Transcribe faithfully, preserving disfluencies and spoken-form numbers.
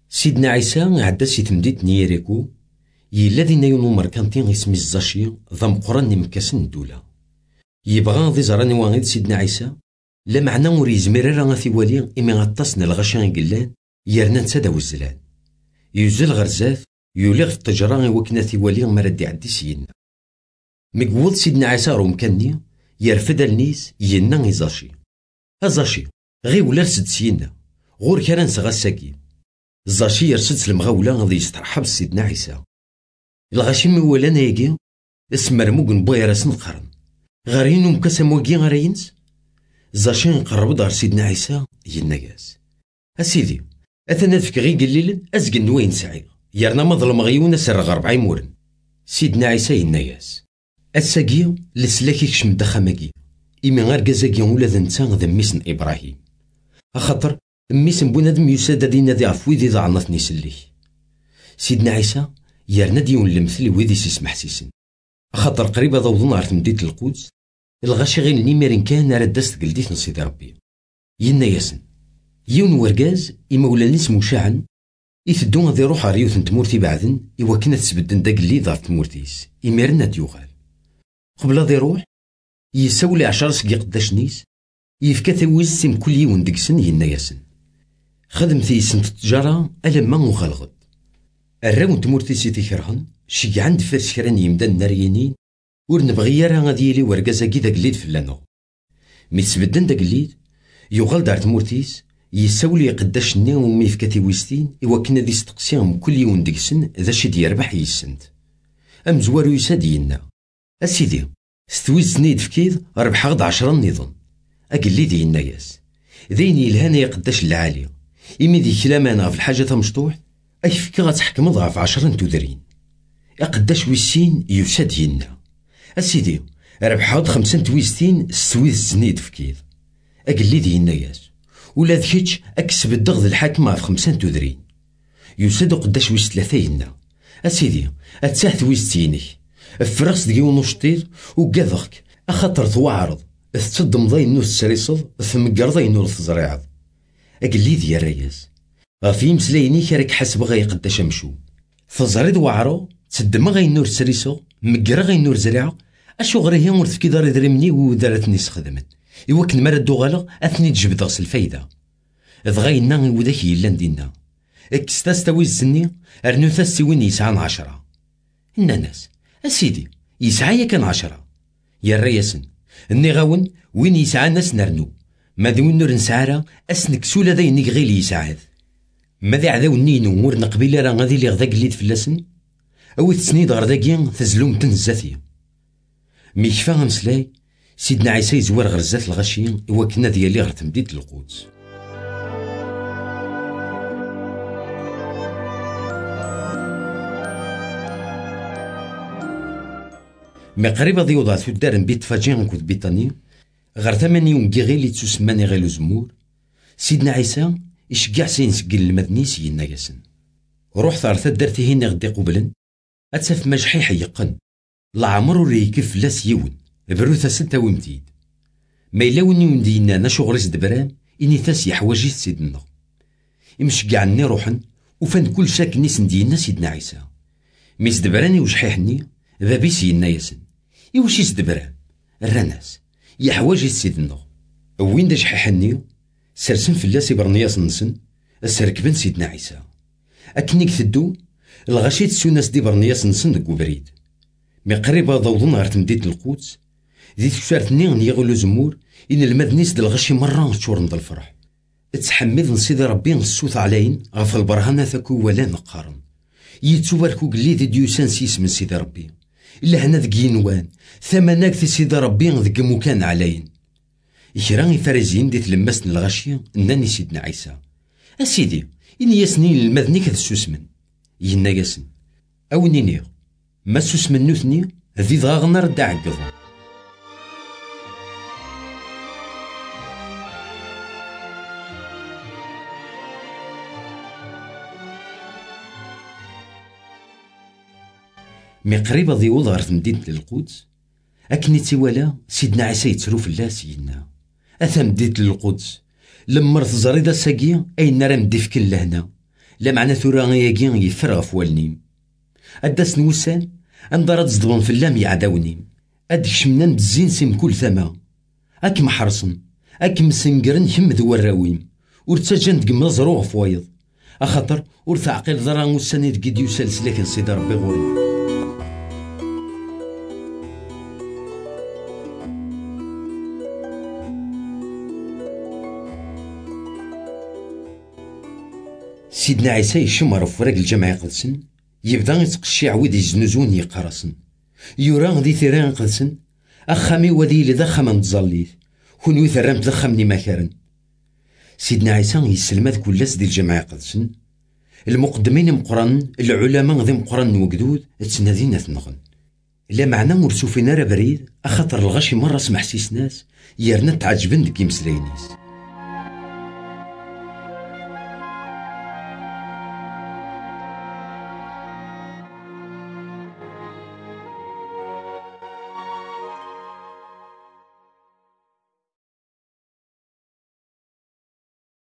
سيدنا عيسى عدى سي تمديت نيريكو يلا دينا يونو مركانتين اسمي الزاشي ذا مقران نمكاسن الدولة يبغى ذي زراني واغيد سيدنا عيسى لا معنى ور يزمير راه ثيوالي إمي غطاسنا الغشان قلان يرنا نسادا وزلان يوزل غرزاف يوليغ في التجران وكنا ثيوالي مردي عدي سينا مقوض سيدنا عيسى رو مكاني يرفد النيس ينا يزاشي أزاشي غي ولا رسد سينا غور كان سغساكي زاشي يرسد المغاولة غادي يسترحب سيدنا عيسى الغاشي مولانا يجي اسم مرموق نبغي راس نقرن غارينو مكاسم وكي غارينس زاشي نقرب دار سيدنا عيسى ينقاس اسيدي اثنا فيك غي قليل ازقن وين سعي يرنا مظلم غيونا سر غرب عيمورن سيدنا عيسى ينقاس الساقي لسلاكي كشم دخماكي إمي غير كازاكي ولا ذنتا ذا ميسن إبراهيم أخاطر ميسن بنادم يساد دينا ذي عفوي ذي ذا عنطني سليه سيدنا عيسى يرنا ديون المثل ويدي سيسمح سيسن أخاطر قريبا ضوضنا عرف مديت القدس الغاشي غير نيميرين كان ردست قلديت نصيد ربي ينا ياسن يون ورقاز إما ولا نسمو شاعن يثدون ذي روح ريوث تمورتي بعدن إوا كنا تسبدن داك اللي ضاف تمورتيس إميرنا ديوغال قبل ذي روح يسولي عشر سقي قداش نيس يفكا ثويز سيم كل يوم دقسن ينا ياسن خدم ثيسن التجارة ألما وخلغد الراون تمورتي سيتي كرهن شي عند فرس كران يمدان نارينين ور نبغي راه غادي يلي ورقازا كي داك الليل فلانو مي تسبدن داك الليل يوغال دار تمورتيس يسولي قداش ني ومي يفكا ثويستين إوا كنا دي ستقسيهم كل يوم دقسن ذا شي ديربح يسنت أم زوارو يساد ينا أسيدي ستويز سنيد فكيد ربح غد عشرة نظام أقل لي دي الناس ذيني الهنا يقداش العالية إمي ذي كلامانا في الحاجة تمشطوح أي فكا غتحكم ضعف عشرة تودرين أقداش ويسين يساد ينا أسيدي ربح غد خمسة تويستين ستويز سنيد فكيد أقل لي دي الناس ولا ذكيتش أكسب الدغض الحاكمة في خمسة تودرين يساد قداش ويس ثلاثة ينا أسيدي أتساه تويستيني الفراس دقي ونشطير وقاذخك أخاطر توعرض تصدم ضاي نور السريصد ثم قرضي نور الزريعض أقل لي ذي الرياس غافي مسلايني كارك حسب غاي قداش أمشو تزريد وعرو تسدم غاي نور السريصد مقرا غاي نور زريعة أشو غريهي ورث كي داري دريمني ودارتني سخدمت إوا كن مرا دوغالا أثني تجبد غس الفايدة ضغاينا وذاك يلان دينا اكستاس تاويز سني أرنو ثاس وين يسعان عشرة الناس أسيدي يسعى كان عشرة يا الرياسن اني غاون وين يسعى ناس نرنو ما ذي وين نور نسعارا اسنك سولا ذي اني غيلي يسعاد ما ذي عذاو النين ومور نقبيل راه غادي لي غدا قليد فلاسن او تسنيد غرداكي تزلوم تنزاتي ميكفا مسلاي سيدنا عيسى يزوار غرزات الغشي إوا كنا ديالي غير تمديد القدس مي قريبا ضيوضا ثدار بيت فاجين كود بيطاني غير ثماني يوم كيغي لي تسماني غير الزمور سيدنا عيسى يشجع سين سجل المدني سيدنا ياسن روح ثار ثدار تهيني غدي قبلن أتسف مجحي حيقن لعمرو ريكف لاس يون بروثا ستة ومتيد ما يلاوني وندينا انا شغل دبران اني ثاس يحواجي سيدنا يمشجعني روحن وفن كل شاك نيس ندينا سيدنا عيسى ميس دبراني وشحيحني ذا سيدنا ياسن يوشي سدبران الرناس يحواجي سيدنا وين دا شحيحني سرسن فلاس برنياس نسن السركبن سيدنا عيسى اكنيك ثدو الغشيت سوناس دي برنياس نسن دك وبريد مي قريبا ضوضن غير تمديد القدس ذي تكسارتني نيغلو زمور إن المدنيس د الغشي مرة تشور نض الفرح تحمد نصيد ربي نصوت علين غف البرهانة ثاكو ولا نقارن يتوالكو قلي ذي ديوسان سيس من سيد ربي إلا هنا ذك ينوان ثمناك في سيد ربي ذك مكان علين يكرا فارزين دي تلمسن الغشي ناني سيدنا عيسى أسيدي إن ياسنين المدني كذا سوسمن ينا ياسن أو نينيغ ما سوسمن نوثني ذي ضاغنا رد عقضو مي قريبا ضيوض غير مدينة القدس أكني تيوالا سيدنا عيسى يتسرو فلا سيدنا أثا مدينة القدس لما تزريدا ساقيا أين راه مدي فكن لهنا لا معنى ثورا ياكي يفرغ في والنيم. أداس نوسان أنظر تصدبن في اللام يعداوني، أد كشمنان بزين سيم كل ثما، أك محرصن أك مسنقرن كم ذو الراويم، ورتسجن تقم زروع فوايض، أخاطر ور تعقل ضرا وسان يدقد يسلس لكن سيدي ربي غوري. سيدنا عيسى يشمر في ورق الجمع يقدسن، يبدا يتقشع عويد يزنزون يقرصن، يورا ذي ثيران قدسن، أخامي وذي لذا خمان تزليث، كون ثرامت ذا خمني مكارن. سيدنا عيسى يسلمات كلاس دي الجمع يقدسن، المقدمين مقرن، العلماء ذي مقرن وقدود تسنادين ثنغن. لا معنى مرسوفين راه بريد، أخاطر الغشي مرة سمح سيس ناس يرنا تعجبن ديك يمسلاينيس.